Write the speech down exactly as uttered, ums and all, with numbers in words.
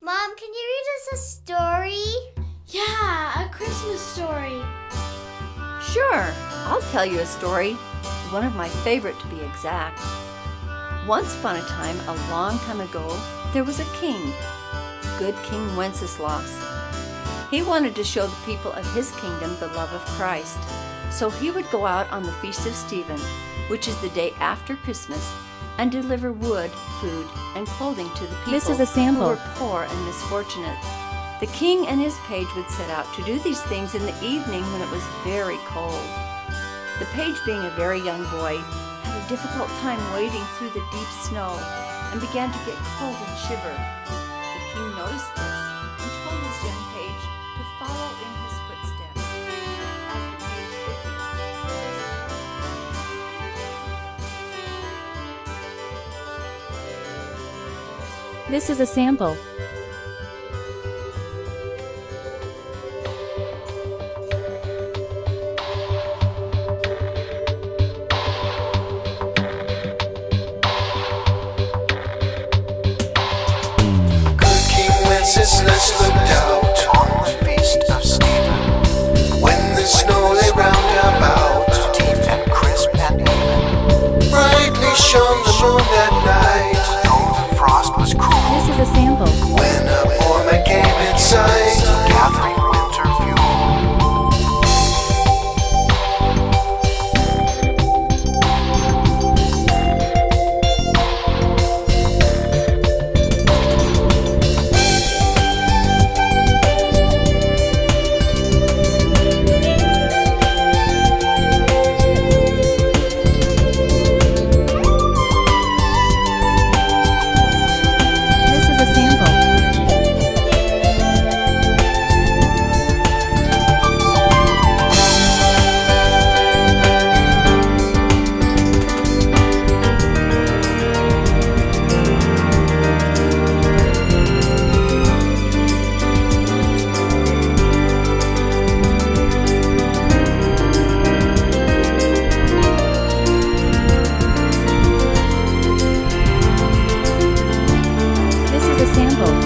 Mom, can you read us a story? Yeah, a Christmas story. Sure, I'll tell you a story. One of my favorite, to be exact. Once upon a time, a long time ago, there was a king, good King Wenceslas. He wanted to show the people of his kingdom the love of Christ. So he would go out on the Feast of Stephen, which is the day after Christmas, and deliver wood, food, and clothing to the people This is a sample. who were poor and misfortunate. The king and his page would set out to do these things in the evening when it was very cold. The page, being a very young boy, had a difficult time wading through the deep snow and began to get cold and shiver. The king noticed this and told his young page to follow in his footsteps. As the page did this, This is a sample. Good King Wenceslas looked out on the feast of Stephen, when the snow lay round about, deep and crisp and even. Brightly shone the moon that night, though the frost was cruel. This is a sample. When a poor man came in sight, gathering winter fuel. This is a sample. This is a sample.